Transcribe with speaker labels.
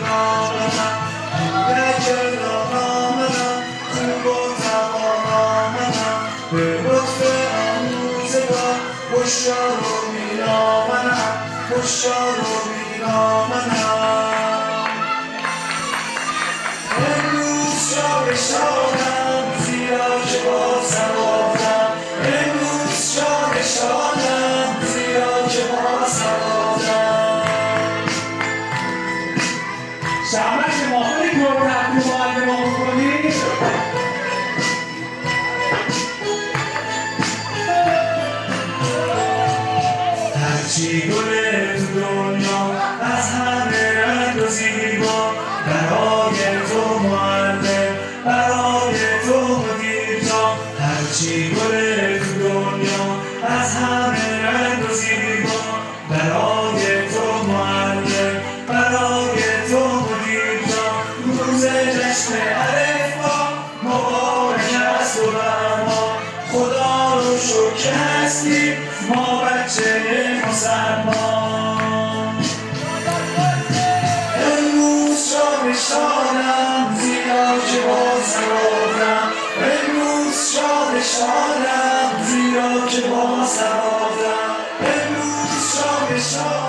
Speaker 1: نامنم کودک نامنم خوب و توانامنم به لطف آموزگار هشیار و بیرامنم هشیار و بیرامنم امروز شاد شادم زیرا که با سوادم امروز شاد شادم زیرا که با سوادم
Speaker 2: شعبش ماهایی کن تحت معلمان کنی
Speaker 1: هرچی گله تو دنیا از همه رنگ و زیبا برای تو معلم برای تو مدیر جان هرچی گله تو دنیا از همه رنگ و زیبا برای تو معلم برای تو مدیر جان روز جشن الفبا مبارک است و ما خدا رو شکر هستیم ما بچه مسلمان امروز شاد شادم زیرا که با سوادم امروز شاد شادم زیرا که با سوادم امروز شاد شادم